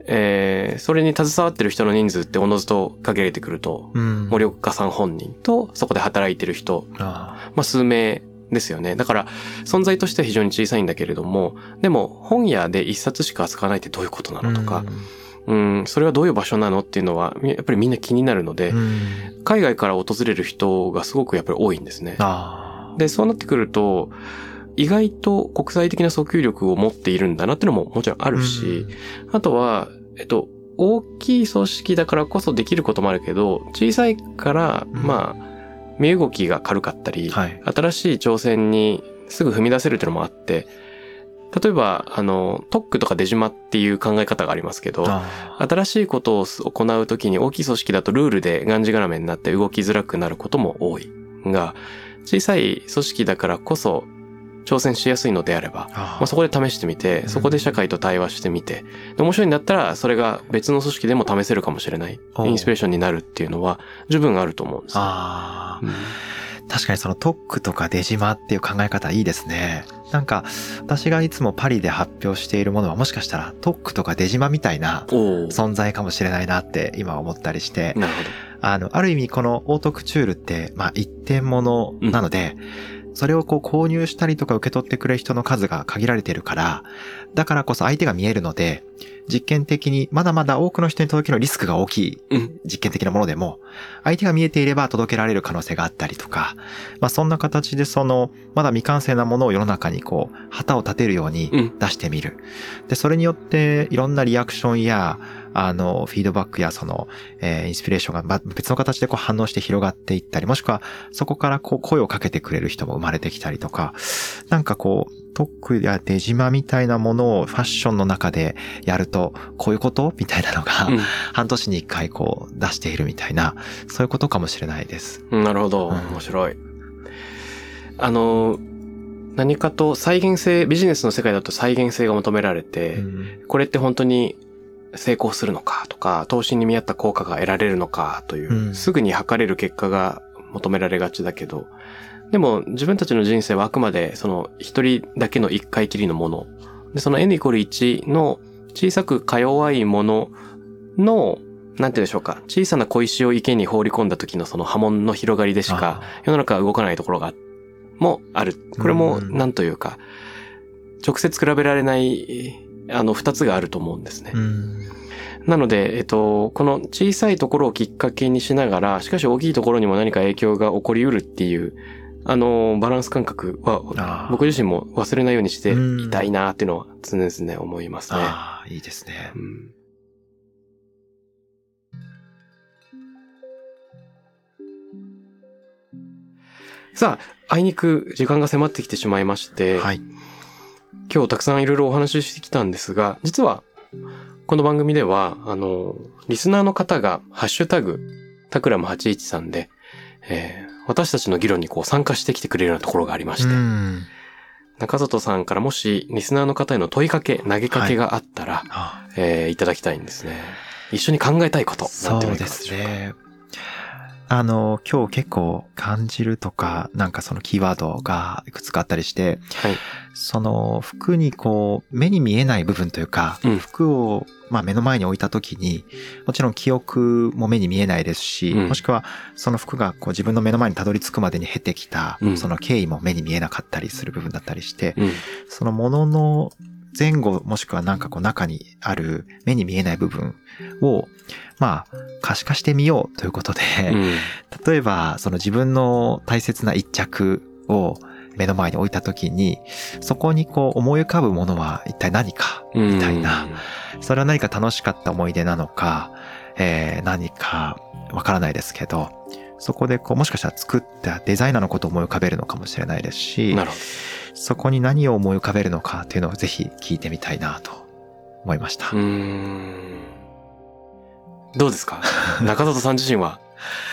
それに携わってる人の人数っておのずと限られてくると、森岡さん本人とそこで働いてる人、数名ですよね。だから存在としては非常に小さいんだけれども、でも本屋で一冊しか扱わないってどういうことなのとか、それはどういう場所なのっていうのはやっぱりみんな気になるので、海外から訪れる人がすごくやっぱり多いんですね。で、そうなってくると意外と国際的な訴求力を持っているんだなっていうのももちろんあるし、あとは大きい組織だからこそできることもあるけど、小さいから身動きが軽かったり、新しい挑戦にすぐ踏み出せるっていうのもあって、例えば特区とか出島っていう考え方がありますけど、新しいことを行うときに大きい組織だとルールでがんじがらめになって動きづらくなることも多いが、小さい組織だからこそ挑戦しやすいのであれば、そこで試してみて、そこで社会と対話してみて、で面白いんだったらそれが別の組織でも試せるかもしれない、インスピレーションになるっていうのは十分あると思うんです。 確かにその特区とか出島っていう考え方いいですね。なんか私がいつもパリで発表しているものはもしかしたら特区とか出島みたいな存在かもしれないなって今思ったりして、 なるほど。 ある意味このオートクチュールって一点物なので、それを購入したりとか受け取ってくれる人の数が限られているから、だからこそ相手が見えるので、実験的にまだまだ多くの人に届けるリスクが大きい実験的なものでも、相手が見えていれば届けられる可能性があったりとか、そんな形でまだ未完成なものを世の中に旗を立てるように出してみる。で、それによっていろんなリアクションや、フィードバックやインスピレーションが別の形で反応して広がっていったり、もしくはそこから声をかけてくれる人も生まれてきたりとか、なんか特区や出島みたいなものをファッションの中でやると、こういうことみたいなのが、半年に一回出しているみたいな、そういうことかもしれないです。 なるほど。面白い。何かと再現性、ビジネスの世界だと再現性が求められて、これって本当に成功するのかとか、投資に見合った効果が得られるのかという、すぐに測れる結果が求められがちだけど、でも自分たちの人生はあくまで一人だけの一回きりのもので、その n=1 の小さくか弱いものの、なんて言うんでしょうか、小さな小石を池に放り込んだ時のその波紋の広がりでしか世の中は動かないところもある。これもなんというか、直接比べられない二つがあると思うんですね。なので、この小さいところをきっかけにしながら、しかし大きいところにも何か影響が起こりうるっていう、バランス感覚は、僕自身も忘れないようにしていたいなっていうのは常々思いますね。 いいですね。 さあ、あいにく時間が迫ってきてしまいまして、今日たくさんいろいろお話ししてきたんですが、実はこの番組ではリスナーの方がハッシュタグタクラム813で、私たちの議論に参加してきてくれるようなところがありまして、中里さんからもしリスナーの方への問いかけ、投げかけがあったら、いただきたいんですね。一緒に考えたいことなんていうのがいかがでしょうか。そうですね。 今日結構感じるとか、なんかキーワードがいくつかあったりして、服に目に見えない部分というか、服を目の前に置いた時に、もちろん記憶も目に見えないですし、もしくはその服が自分の目の前にたどり着くまでに経てきた、その経緯も目に見えなかったりする部分だったりして、そのものの前後もしくはなんか中にある目に見えない部分を可視化してみようということで、例えば自分の大切な一着を目の前に置いたときに、そこに思い浮かぶものは一体何かみたいな、それは何か楽しかった思い出なのか、何かわからないですけど、そこでもしかしたら作ったデザイナーのことを思い浮かべるのかもしれないですし、そこに何を思い浮かべるのかっていうのをぜひ聞いてみたいなと思いました。 どうですか中里さん自身は。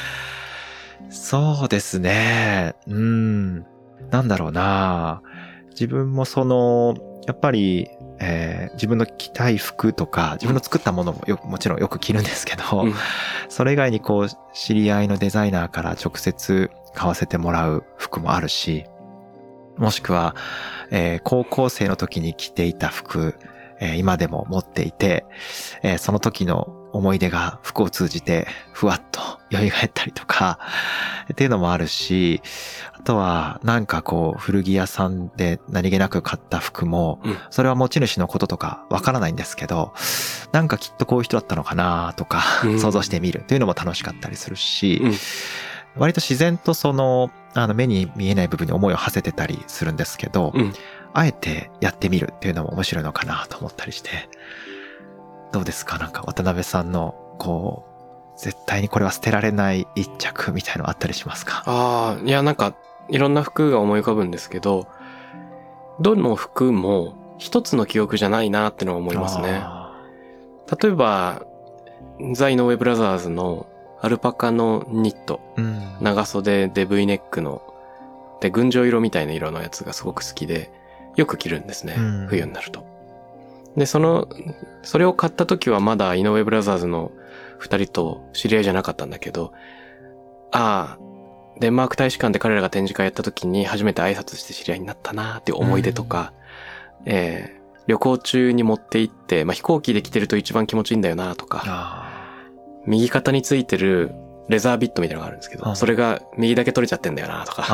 そうですね。なんだろうな。自分もやっぱり、自分の着たい服とか、自分の作ったものももちろんよく着るんですけど、それ以外に知り合いのデザイナーから直接買わせてもらう服もあるし、もしくは、高校生の時に着ていた服、 今でも持っていて、その時の思い出が服を通じてふわっと蘇ったりとかっていうのもあるし、あとはなんかこう古着屋さんで何気なく買った服も、それは持ち主のこととかわからないんですけど、なんかきっとこういう人だったのかなとか想像してみるというのも楽しかったりするし、割と自然とその目に見えない部分に思いを馳せてたりするんですけど、あえてやってみるっていうのも面白いのかなと思ったりして、どうですか？なんか渡辺さんのこう絶対にこれは捨てられない一着みたいのあったりしますか？ いやなんかいろんな服が思い浮かぶんですけど、どの服も一つの記憶じゃないなってのは思いますね。例えばザ・井上ブラザーズのアルパカのニット、長袖で V ネックので群青色みたいな色のやつがすごく好きでよく着るんですね、冬になると。でそれを買った時はまだ井上ブラザーズの二人と知り合いじゃなかったんだけど、デンマーク大使館で彼らが展示会やった時に初めて挨拶して知り合いになったなーっていう思い出とか、旅行中に持って行って、飛行機で着てると一番気持ちいいんだよなとか、右肩についてるレザービットみたいなのがあるんですけど、それが右だけ取れちゃってんだよなとか、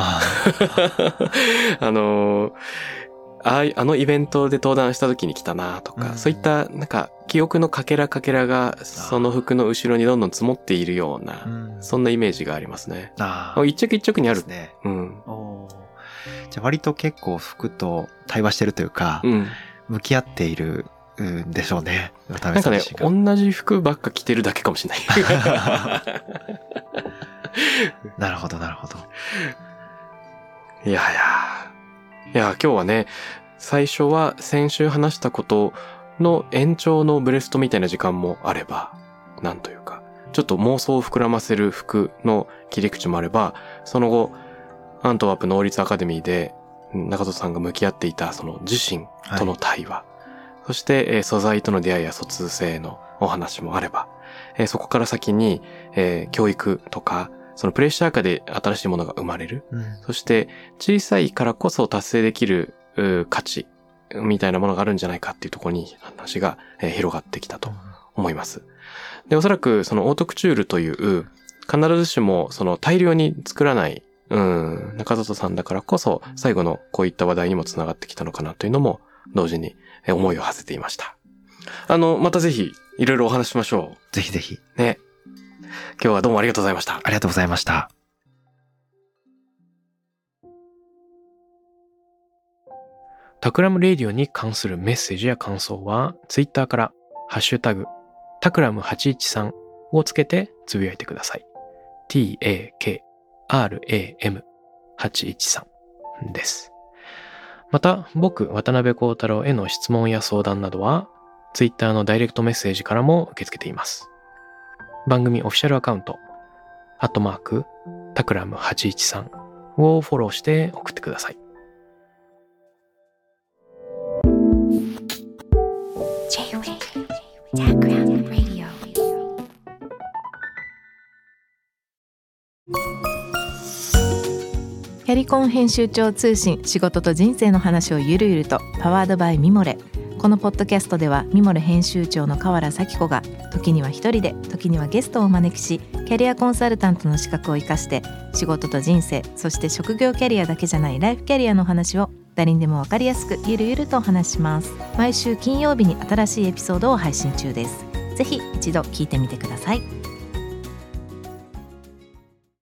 あのイベントで登壇した時に来たなとか、そういったなんか記憶のかけらがその服の後ろにどんどん積もっているような、そんなイメージがありますね。一着一着にある。 ね。じゃあ割と結構服と対話してるというか、向き合っているんでしょうね。 なんかね、同じ服ばっか着てるだけかもしれない。 なるほどなるほど。 いや今日はね、最初は先週話したことの延長のブレストみたいな時間もあれば、なんというか、ちょっと妄想を膨らませる服の切り口もあれば、その後、アントワープ能率アカデミーで中戸さんが向き合っていたその自身との対話、そして素材との出会いや疎通性のお話もあれば、そこから先に、教育とか、そのプレッシャー下で新しいものが生まれる。そして小さいからこそ達成できる価値みたいなものがあるんじゃないかっていうところに話が広がってきたと思います。で、おそらくそのオートクチュールという必ずしもその大量に作らない中里さんだからこそ最後のこういった話題にもつながってきたのかなというのも同時に思いを馳せていました。またぜひいろいろお話ししましょう。 ぜひぜひ。 ね。今日はどうもありがとうございました。 ありがとうございました。 タクラムレディオに関するメッセージや感想は、ツイッターからハッシュタグタクラム813をつけてつぶやいてください。TAKRAM813 です。また、僕、渡辺幸太郎への質問や相談などは、ツイッターのダイレクトメッセージからも受け付けています。番組オフィシャルアカウント、タクラム813をフォローして送ってください。 キャリコン編集長通信、仕事と人生の話をゆるゆると、パワードバイミモレ。このポッドキャストではミモレ編集長の河原咲子が時には一人で時にはゲストをお招きし、キャリアコンサルタントの資格を生かして仕事と人生、そして職業キャリアだけじゃないライフキャリアの話を誰にでも分かりやすくゆるゆるとお話します。毎週金曜日に新しいエピソードを配信中です。ぜひ一度聞いてみてください。